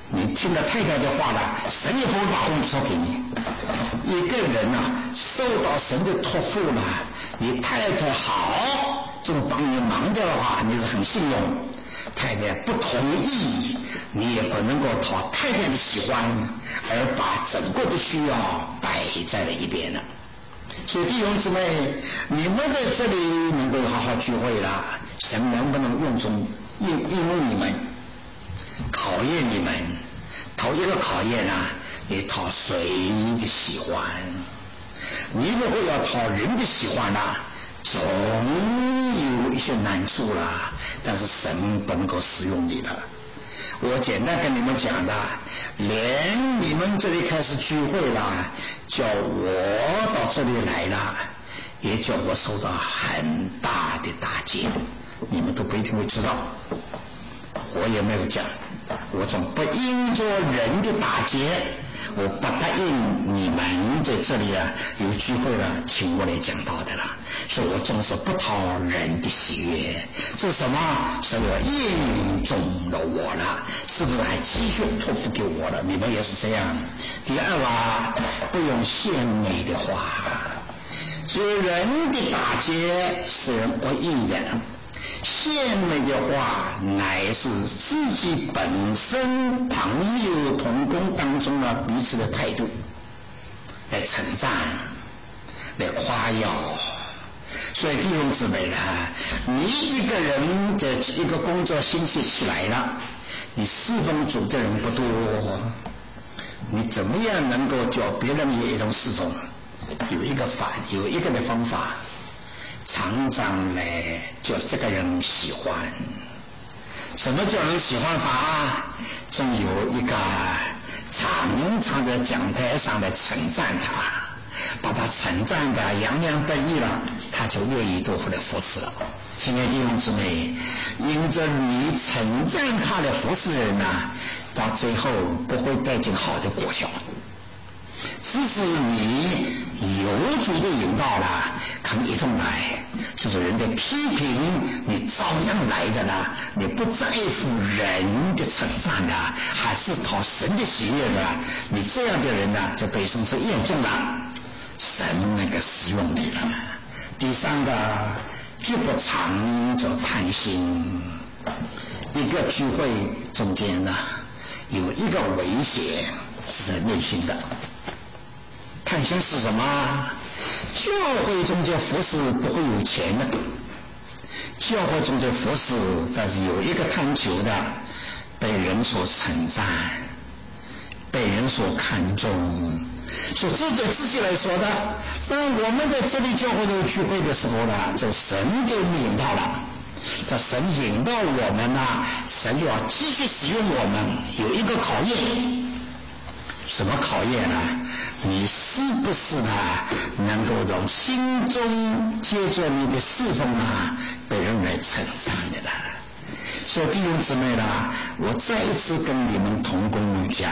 你听了太太的话了，神也不会把工作给你。一个人啊，受到神的托付了，你太太好，正帮你忙着的话，你是很信用。太太不同意，你也不能够讨太太的喜欢，而把整个的需要摆在了一边了。所以弟兄姊妹，你们在这里能够好好聚会了，神能不能用中应应用你们，考验你们？头一个考验啊，你讨谁的喜欢？你如果要讨人的喜欢啊，总有一些难处啦，但是神不能够使用你了。我简单跟你们讲的，连你们这里开始聚会了，叫我到这里来了，也叫我受到很大的打击，你们都不一定会知道。我也没有讲，我总不因着人的打击，我不答应你们在这里啊有聚会了请我来讲道的了，所以我总是不讨人的喜悦。这是什么？是我应中了我了，是不是还继续托付给我了？你们也是这样。第二啊，不用献媚的话，所以人的打击是人不义的，献媚的话乃是自己本身朋友同工当中的彼此的态度，来称赞，来夸耀。所以弟兄姊妹啊，你一个人的一个工作兴起起来了，你侍奉主的人不多，你怎么样能够叫别人也一同侍奉？有一个法，有一个的方法，常常来叫这个人喜欢。什么叫人喜欢法？正有一个常常在讲台上来称赞他，把他称赞的洋洋得意了，他就愿意多回来服侍了。亲爱的弟兄姊妹，因着你称赞他的服侍人呢、啊，到最后不会带进好的果效。只是你有主的引导了，肯一同来，就是人的批评你照样来的啦，你不在乎人的称赞的，还是讨神的喜悦的，你这样的人呢，就被神所验中了，神那个使用你了。第三个，绝不藏着贪心。一个聚会中间呢，有一个危险是内心的。贪心是什么？教会中间服侍不会有钱的，教会中间服侍，但是有一个贪求的，被人所称赞，被人所看重。所以这对自己来说的，当我们在这里教会中聚会的时候呢，这神给我们引导了，这神引导我们呢，神要继续使用我们，有一个考验。什么考验呢？你是不是呢能够从心中接着你的侍奉啊被人来称赞的啦？所以弟兄姊妹啦，我再一次跟你们同工讲，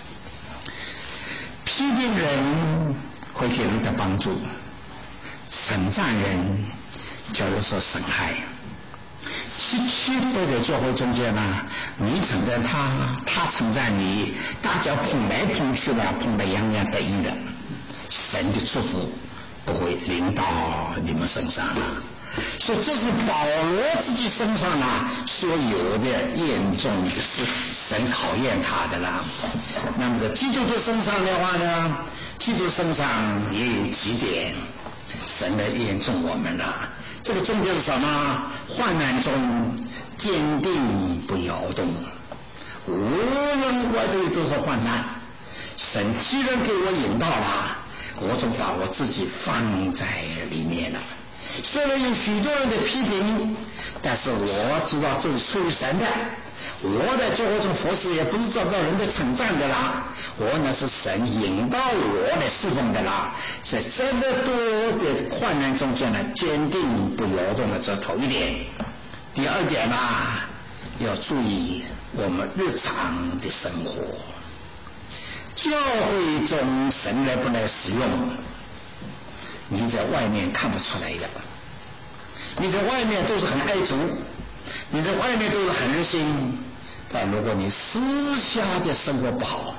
批评人会给人的帮助，称赞人叫做说损害。七七都在教会中间呢，你称赞他，他称赞你，大家碰来碰去的，碰得洋洋得意的，神的祝福不会临到你们身上了。所以这是保罗自己身上啊所有的验中的是神考验他的啦。那么在基督徒身上的话呢，基督身上也有几点神来验中我们了。这个重点是什么？患难中坚定不摇动，无论外头都是患难，神既然给我引导了，我就把我自己放在里面了。虽然有许多人的批评，但是我知道这是出于神的，我在教会中服侍也不是遭到人的称赞的啦，我呢是神引导我来侍奉的啦。在这么多的患难中间呢，坚定不摇动的，这头一点。第二点呢，要注意我们日常的生活，教会中神来不来使用，你在外面看不出来的，你在外面都是很爱主，你在外面都是很热心， 但如果你私下的生活不好，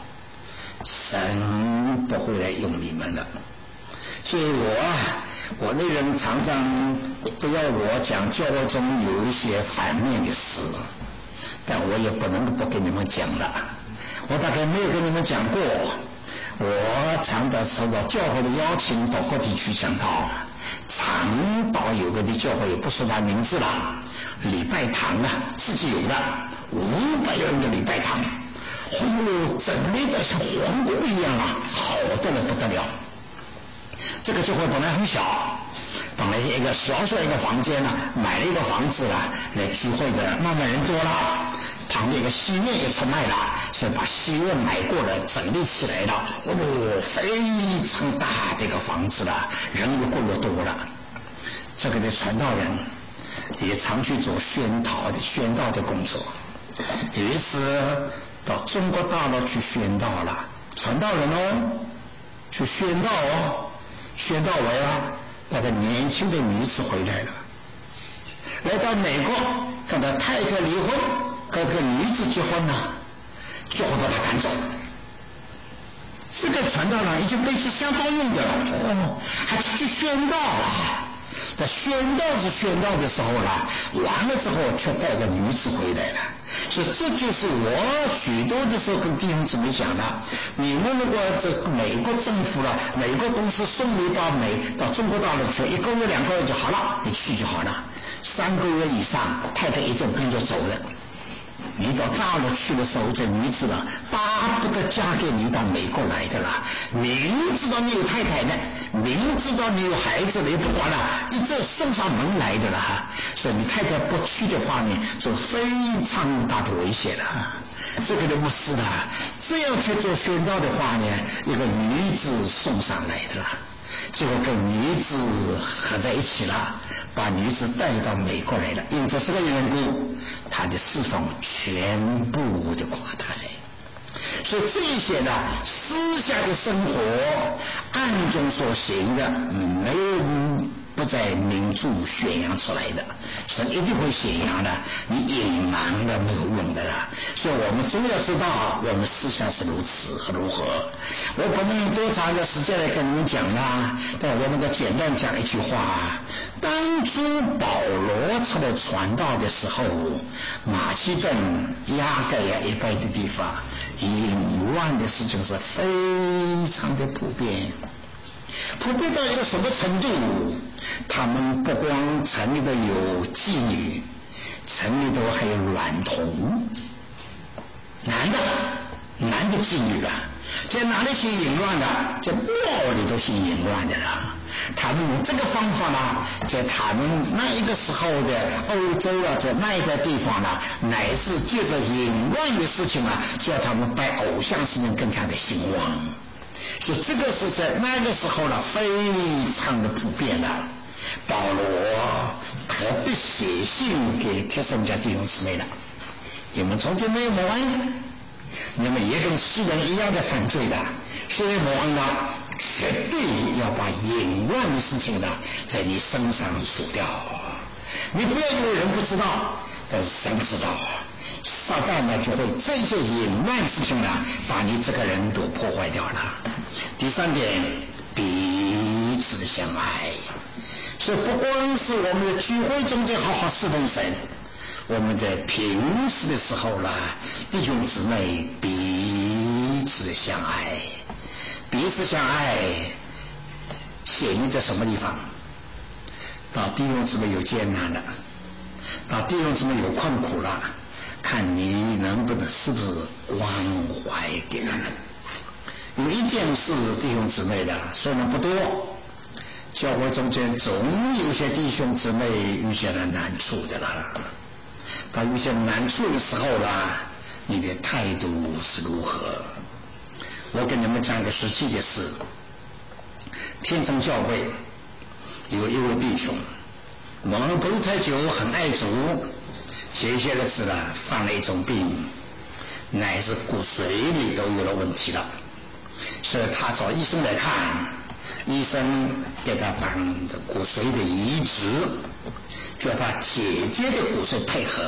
神不会来用你们的。所以我啊，我的人常常不要我讲教会中有一些反面的事，但我也不能不跟你们讲了。我大概没有跟你们讲过，我常常受到教会的邀请到各地去讲道，常到有个的教会也不说他名字了，礼拜堂啊，自己有的五百人的礼拜堂，哦，整理的像皇宫一样啊，好的了不得了。这个教会本来很小，本来一个小小一个房间呢、啊，买了一个房子了来聚会的，慢慢人多了，旁边一个戏院也出卖了，所以把戏院买过了，整理起来了，哦，非常大的一个房子了，人越过越多了。这个的传道人也常去做宣导的宣道的工作，有一次到中国大陆去宣道了，传道人哦，去宣道哦。宣道完了，那个年轻的女子回来了，来到美国跟他太太离婚，跟这个女子结婚了，就会把他赶走。这个传道人已经被是相当用的了，哦，还去宣道了。在宣道是宣道的时候了，完了之后却带着女子回来了。所以这就是我许多的时候跟弟兄姊妹讲了，你们如果这美国政府了，美国公司送你到美到中国大陆去，一个月两个月就好了，你去就好了。三个月以上，太太一阵跟着走了。你到大陆去的时候，这女子了巴不得嫁给你到美国来的啦，明知道你有太太呢，明知道你有孩子了，也不管了，一直送上门来的啦。所以你太太不去的话呢，就非常大的危险了。这个的牧师啊，这样去做宣道的话呢，一个女子送上来的啦，结果跟女子合在一起了，把女子带到美国来了。因为这是个缘故，他的侍奉全部的垮台。所以这些呢，私下的生活暗中所行的，没有不在明著宣扬出来的，神一定会显扬的，你隐瞒的没有用的啦。所以我们总要知道我们思想是如此如何。我不能多长的时间来跟你们讲啦，但我能够简单讲一句话。当初保罗出来传道的时候，马其顿、亚该亚一带的地方，淫乱的事情是非常的普遍，普遍到一个什么程度？他们不光城里头有妓女，城里头还有娈童，男的男的妓女了，在哪里行淫乱的？在庙里头行淫乱的了。他们用这个方法呢，在他们那一个时候的欧洲啊，在那一个地方呢，乃至借着淫乱的事情啊，叫他们拜偶像事情更加的兴旺。所以这个是在那个时候呢，非常的普遍了。保罗可别写信给帖撒罗尼迦弟兄姊妹了，你们从前没有蒙恩，你们也跟世人一样的犯罪的，现在蒙恩了，绝对要把淫乱的事情呢，在你身上除掉。你不要以为人不知道，但是神知道。撒旦呢就会这些淫乱事情呢，把你这个人都破坏掉了。第三点，彼此相爱。所以不光是我们的聚会中间好好侍奉神，我们在平时的时候啦，弟兄姊妹彼此相爱。彼此相爱显明在什么地方？到弟兄姊妹有艰难了，到弟兄姊妹有困苦了，看你能不能是不是关怀给他们。有一件事弟兄姊妹的说的不多，教会中间总有些弟兄姊妹遇见了难处的了。当遇见难处的时候啦，你的态度是如何？我跟你们讲个实际的事。天成教会有一位弟兄，蒙恩不是太久，很爱主，前些日子了犯了一种病，乃是骨髓里都有了问题了，所以他找医生来看，医生给他办骨髓的移植，叫他姐姐的骨髓配合，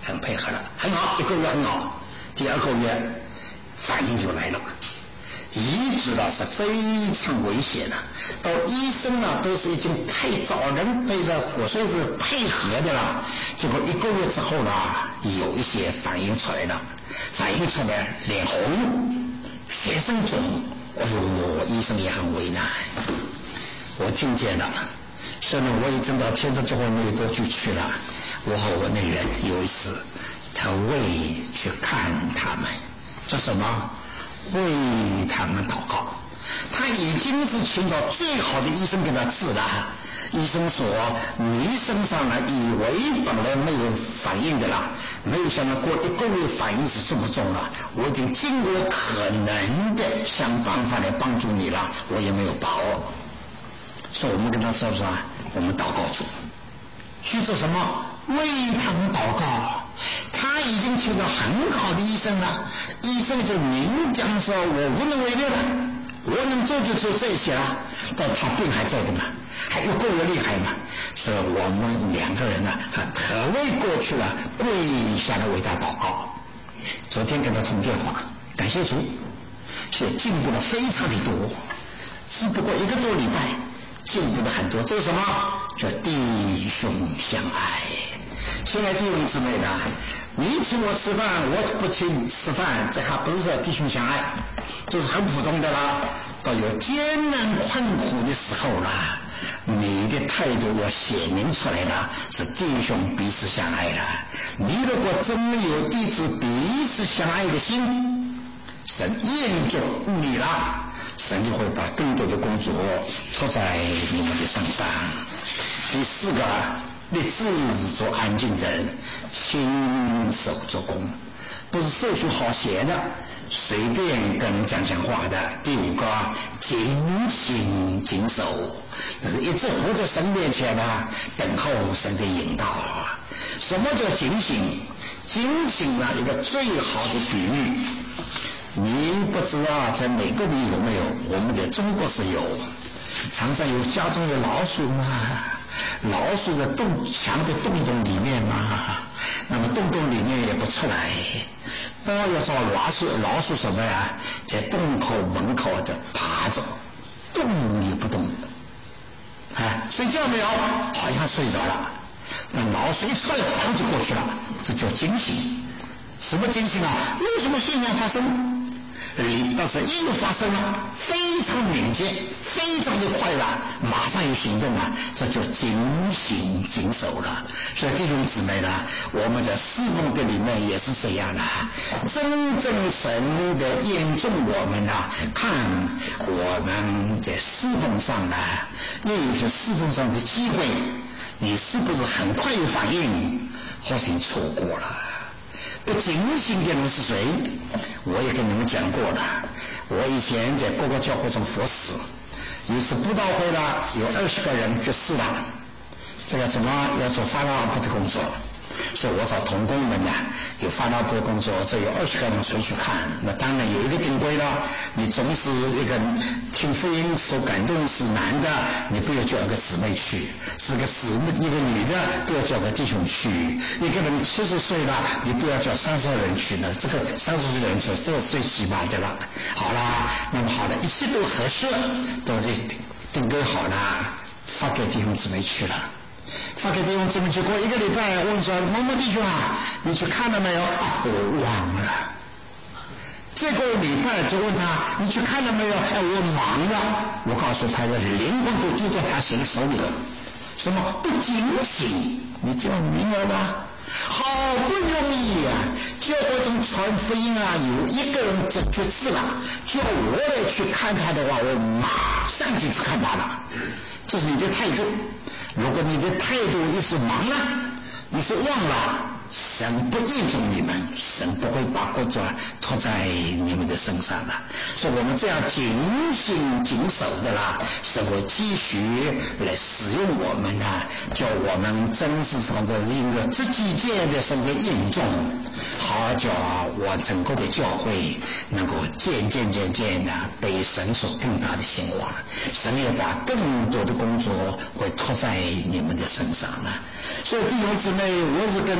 很配合了，很好，一个月很好。第二个月反应就来了，移植了是非常危险的，到医生呢都是已经配找人配的，我说是配合的了。结果一个月之后呢，有一些反应出来了，反应出来脸红，血生肿，哎呦，医生也很为难。我听见了，所以呢，我也真到天主教会没有多久去了。我和我那人有一次，他为去看他们，做什么？为他们祷告。他已经是请到最好的医生给他治了。医生说你身上呢以为本来没有反应的啦，没有想到过一个月反应是这么重了，我已经尽我可能的想办法来帮助你了，我也没有把握。所以我们跟他说说，我们祷告主去做什么？为他们祷告。他已经请到很好的医生了，医生就明讲说我无能为力了，我能做就做这些了，但他病还在的嘛，还有够厉害嘛。所以我们两个人呢，还特为过去了，跪下来为他祷告。昨天跟他通电话，感谢主，是进步了非常的多，只不过一个多礼拜进步了很多。这是什么？叫弟兄相爱。亲爱的弟兄姊妹呢，你请我吃饭，我不请吃饭，这还不是说弟兄相爱，这是很普通的啦。到有艰难困苦的时候啦，你的态度要显明出来了，是弟兄彼此相爱了。你如果真有弟子彼此相爱的心，神验中你了，神就会把更多的工作出在你们的身上。第四个，立志做安静的人，亲手做工，不是受训好学的，随便跟人讲讲话的。第五个，警醒谨守，一直活在神面前呢，等候神的引导。什么叫警醒？警醒呢，一个最好的比喻，你不知道在美国里有没有？我们的中国是有，常常有家中有老鼠嘛，老鼠在洞墙的洞洞里面嘛，那么洞洞里面也不出来，那要找老鼠，老鼠什么呀？在洞口门口的爬着，动也不动。哎，睡觉没有？好像睡着了。那老鼠一出来，砰就过去了，这叫惊醒。什么惊醒啊？为什么现象发生？但是一发生了，非常敏捷，非常的快了，马上有行动了，这就警醒谨守了。所以弟兄姊妹呢，我们在侍奉的里面也是这样的，真正神的验证我们呢，看我们在侍奉上呢，又有些侍奉上的机会，你是不是很快有反应，或许你错过了。不警醒的人是谁？我也跟你们讲过了。我以前在各个教会中服侍，有次布道会了，有二十个人去世了，这个怎么要做发拉布的工作？所以我找同工们呢，有发拉布的工作，这有二十个人谁去看？那当然有一个定规了，你总是一个听福音受感动是男的，你不要叫一个姊妹去；是个姊妹一个女的，不要叫个弟兄去；一个人七十岁了，你不要叫三十人去呢。这个三十岁的人去，这是最起码的了。好啦，那么好了，一切都合适，都是定规好了，发给弟兄姊妹去了。发给弟兄姊妹去，过一个礼拜问说某某弟兄啊，你去看了没有？我忘了。这个礼拜就问他你去看了没有？哎，我忙了。我告诉他的灵魂都住在他手里了。什么不警醒？你知道明白吗？好不容易啊，教会中传福音啊，有一个人这决志了，叫我来去看他的话，我马上就去看他了。这是你的态度。如果你的态度一是忙了，你是忘了，神不验中你们，神不会把工作托在你们的身上了。所以我们这样警醒谨守的啦，神会继续来使用我们啊，叫我们真是从这一个这几届的神的验中，好叫我整个的教会能够渐渐渐渐的被神所更大的兴旺，神也把更多的工作会托在你们的身上了。所以弟兄姊妹，我是跟你们一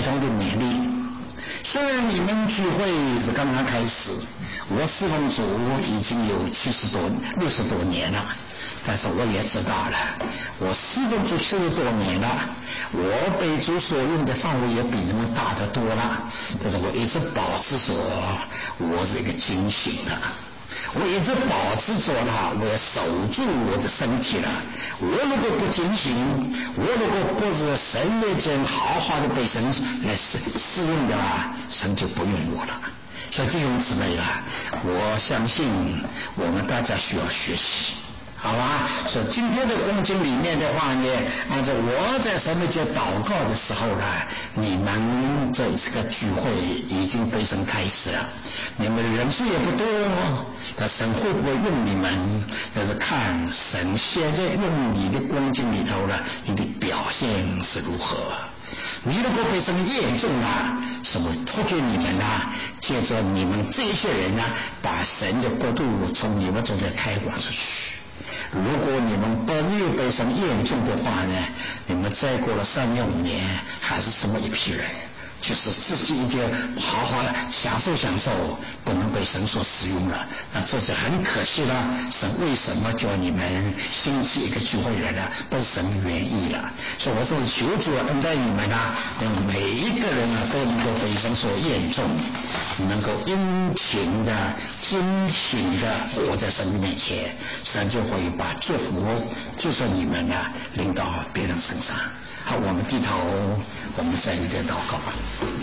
同的勉励。虽然你们聚会是刚刚开始，我侍奉主已经有七十多、六十多年了，但是我也知道了，我侍奉主七十多年了，我被主所用的范围也比你们大得多了。但是我一直保持着我是一个警醒的，我一直保持着了，我要守住我的身体了。我如果不警醒，我如果不是神面前好好的被神来试试用的话，神就不用我了。所以弟兄姊妹啊，我相信我们大家需要学习，好吧？所以今天的光景里面的话呢，按照我在神面前祷告的时候呢，你们这这个聚会已经被神开始了，你们的人数也不多，但神会不会用你们，但是看神现在用你的光景里头呢，你的表现是如何。你如果被神验中了，什么托给你们啊，借着你们这些人呢，把神的国度从你们中间开广出去。如果你们不没有被神验中的话呢，你们再过了三年五年还是这么一批人，就是自己一定好好享受享受，不能被神所使用了，那这是很可惜了。神为什么叫你们兴起一个聚会来了？不是神愿意了。所以我说求主恩待你们啊，让每一个人啊都能够被神所验中，能够殷勤的、精勤的活在神的面前，神就会把祝福就是你们啊领到别人身上。好，我们低头，我们再一个祷告吧。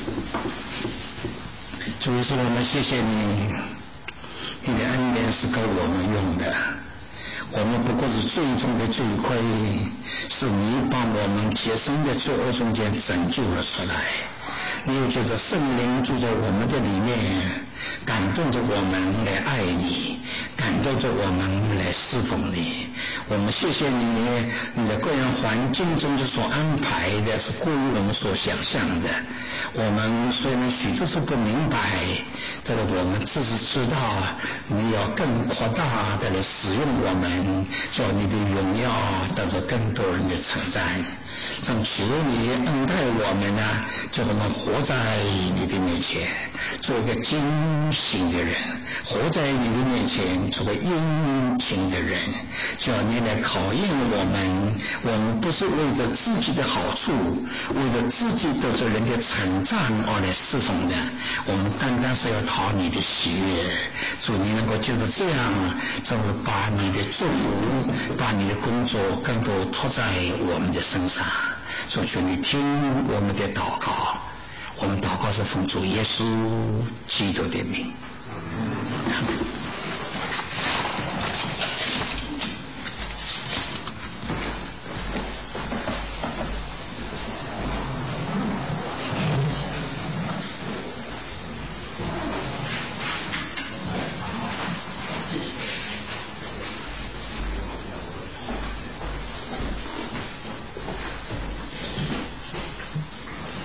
主耶稣，我们谢谢你，你的恩典是够我们用的。我们不过是最终的罪亏，是你把我们洁身的罪恶中间拯救了出来。你又觉得圣灵住在我们的里面，感动着我们来爱你，感动着我们来侍奉你。我们谢谢你，你的个人环境中的所安排的是过于我们所想象的。我们虽然许多是不明白，但是我们只是知道你要更扩大的来使用我们，叫你的荣耀得到更多人的称赞。让求你恩待我们啊，叫我们活在你的面前，做一个精醒的人，活在你的面前，做个殷勤的人，叫你来考验我们。我们不是为着自己的好处，为着自己得着人的称赞而来侍奉的，我们单单是要讨你的喜悦。主，你能够就是这样，就是把你的祝福，把你的工作更多托在我们的身上。所以求你听我们的祷告，我们祷告是奉主耶稣基督的名。